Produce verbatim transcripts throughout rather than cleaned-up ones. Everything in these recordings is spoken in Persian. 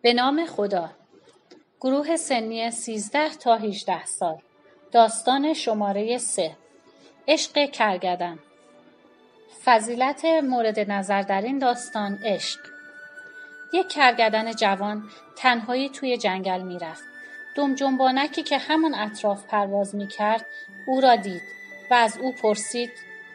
به نام خدا. گروه سنی سیزده تا هجده سال. داستان شماره سه. عشق کرگدن. فضیلت مورد نظر در این داستان عشق. یک کرگدن جوان تنهایی توی جنگل میرفت. دم جنبانکی که همون اطراف پرواز میکرد او را دید و از او پرسید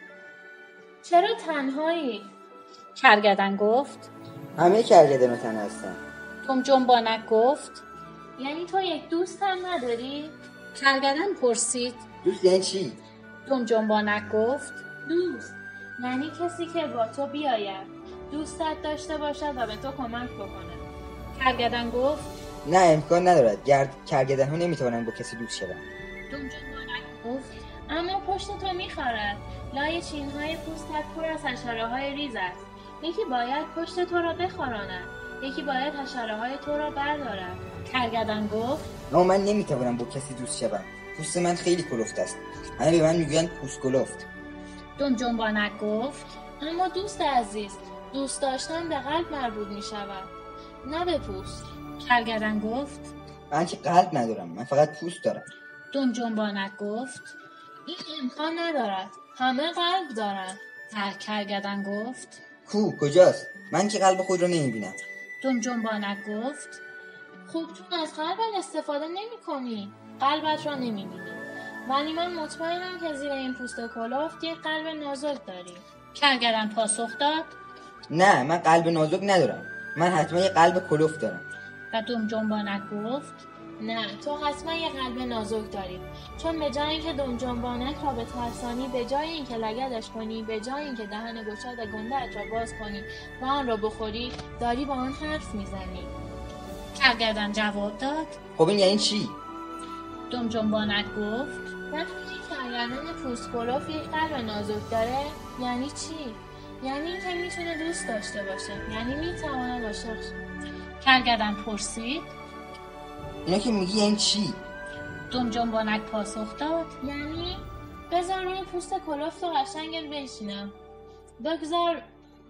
چرا تنهایی؟ کرگدن گفت همه کرگدن تنها هستن. دم جنبانک گفت یعنی تو یک دوست هم نداری؟ کرگدن پرسید دوست یعنی چی؟ دم جنبانک گفت دوست یعنی کسی که با تو بیاید، دوستت داشته باشد و به تو کمک بکنه. کرگدن گفت نه، امکان ندارد. گرد کرگدن ها نمیتونن با کسی دوست شدن. دم جنبانک گفت اما پشت تو میخارد. لای چینهای پوستت پر از حشره های ریز است. یکی باید پشت تو را بخاراند، یکی باید حشره های تو را بردارد. کرگدن گفت نه، من نمیتونم با کسی دوست شدم. پوست من خیلی کلفت است. همه به من میگویند پوست کلفت. دم جنبانک گفت اما دوست عزیز، دوست داشتن به قلب مربوط می شود، نه به پوست. کرگدن گفت من که قلب ندارم، من فقط پوست دارم. دم جنبانک گفت این امکان ندارد، همه قلب دارند. کرگدن گفت کو کجاست؟ من که قلب خود را نمیبینم. دم جنبانک گفت خوب چون از قلبت استفاده نمی کنی، قلبت را نمی بینی. ولی من مطمئنم که زیر این پوست کلفت یک قلب نازک داری. کرگدن پاسخ داد نه، من قلب نازک ندارم. من حتما یه قلب کلفت دارم. و دم جنبانک گفت نه، تو حتما یه قلب نازک داری، چون به جای اینکه دم جنبانک را به ترسانی، به جای اینکه لگدش کنی، به جای اینکه دهن گشاد گنده‌ات را باز کنی و آن را بخوری، داری با آن حرف میزنی. کرگدن جواب داد خب این یعنی چی؟ دم جنبانک گفت وقتی که کرگدن پوست کلفت یک قلب نازک داره، یعنی چی؟ یعنی اینکه میتونه دوست داشته باشه، یعنی میتواند عاشق شه. کرگدن پرسید اینا که میگی یعنی چی؟ دم جنبانک پاسخ داد یعنی بذار روی پوست کلفت و قشنگت بشینم، بگذار.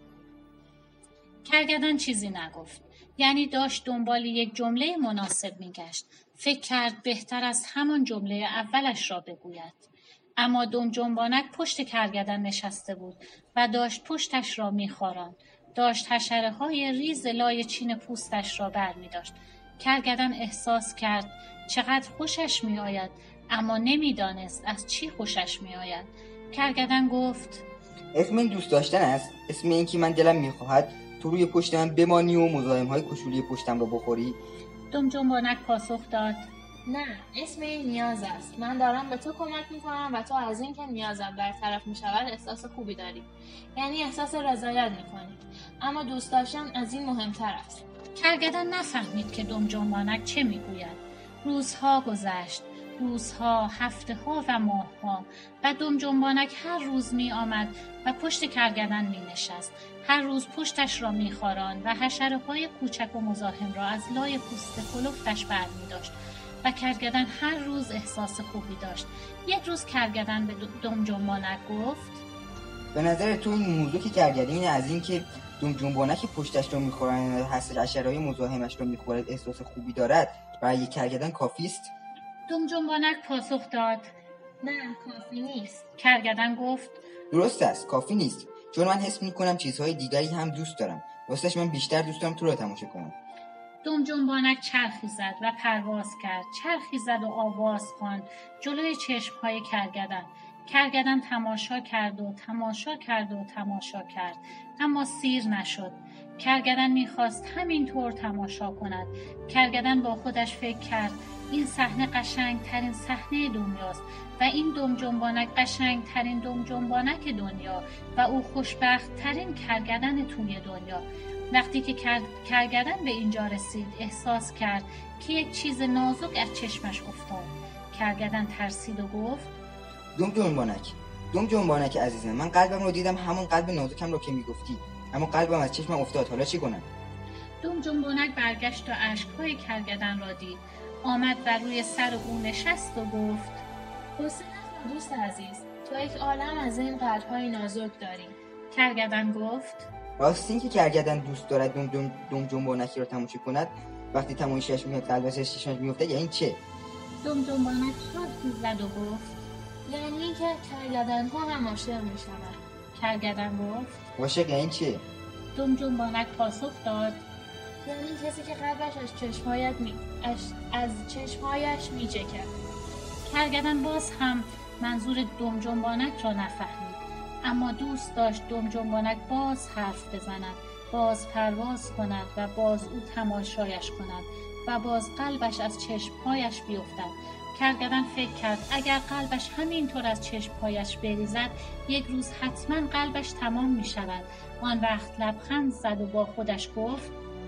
کرگدن چیزی نگفت، یعنی داشت دنبال یک جمله مناسب میگشت. فکر کرد بهتر از همان جمله اولش را بگوید. اما دم جنبانک پشت کرگدن نشسته بود و داشت پشتش را میخاراند. داشت حشره های ریز لای چین پوستش را بر می داشت. کرگدن احساس کرد چقدر خوشش می آید، اما نمیدانست از چی خوشش می آید. کرگدن گفت اسم این دوست داشتن است. اسم این که من دلم میخواهد تو روی پشت من بمانی و مزاحم های کوچولی پشتم را بخوری. دم جنبانک پاسخ داد نه، اسم این نیاز است. من دارم به تو کمک میکنم و تو از این که نیازم برطرف میشود احساس خوبی داری، یعنی احساس رضایت میکنی. اما دوست داشتن از این مهمتر است. کرگدن نفهمید که دم جنبانک چه میگوید. روزها گذشت، روزها، هفته ها و ماه ها، و دم جنبانک هر روز می آمد و پشت کرگدن می نشست. هر روز پشتش را می خاراند و حشره های کوچک و مزاحم را از لای پوست کلفتش بر می داشت و کرگدن هر روز احساس خوبی داشت. یک روز کرگدن به دم جنبانک گفت به نظر تو این موضوع که کرگدن از این که دم جنبانک پشتش رو میخورن حشره‌های مزاحمش رو میخورد احساس خوبی دارد، برای یک کرگدن کافی است؟ دم جنبانک پاسخ داد نه، کافی نیست. کرگدن گفت درست است، کافی نیست، چون من حس میکنم چیزهای دیگری هم دوست دارم. راستش من بیشتر دوست دارم تو رو تماشا کنم. دم جنبانک چرخی زد و پرواز کرد. چرخی زد و آواز خواند جلوی چشمهای کرگدن. کرگدن تماشا کرد و تماشا کرد و تماشا کرد، اما سیر نشد. کرگدن میخواست همینطور تماشا کند. کرگدن با خودش فکر کرد این صحنه قشنگ ترین صحنه دنیاست و این دم جنبانک قشنگ ترین دم جنبانک دنیا و او خوشبخت ترین کرگدن توی دنیا. وقتی که کرگدن به اینجا رسید احساس کرد که یک چیز نازک از چشمش افتاد. کرگدن ترسید و گفت دم جنبانک، دم جنبانک عزیزم، من قلبم رو دیدم، همون قلب نازکم رو که میگفتی، اما قلبم از چشمم افتاد. حالا چی کنم؟ دم جنبانک برگشت و اشک‌های کرگدن را دید. آمد و روی سر او نشست و گفت حسین دوست عزیز، تو یک عالم از این قلب‌های نازک داری. کرگدن گفت راست این که کرگدن دوست دارد دم دم دم جنبانکی را تماشا کند، وقتی تماشاش میاد قلبش چشمش میفته یعنی چه؟ دم جنبانک حرفی زد و گفت یعنی که کرگدن ها هم عاشق میشود. کرگدن گفت عاشق یعنی چه؟ دم جنبانک پاسخ داد یعنی کسی که قلبش از چشمهایت می... از... از چشمهایش میچکد. کرگدن باز هم منظور دم جنبانک را نفهمید، اما دوست داشت دم جنبانک باز حرف بزند، باز پرواز کند و باز او تماشایش کند و باز قلبش از چشمهایش بیفتد. کرگدن فکر کرد اگر قلبش همینطور از چشمهایش بریزد یک روز حتما قلبش تمام می شود. آن وقت لبخند زد و با خودش گفت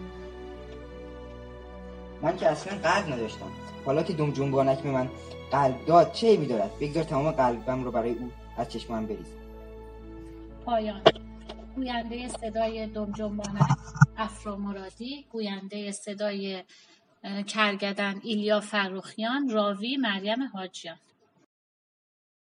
من که اصلا قلب نداشتم، حالا که دم جنبانک به من قلب داد چه می دارد؟ بگذار تمام قلبم رو برای او از چشمم بریزم. پایان. گوینده صدای دم جنبانک افرا مرادی، گوینده صدای کرگدن ایلیا فروخیان، راوی مریم حاجیان.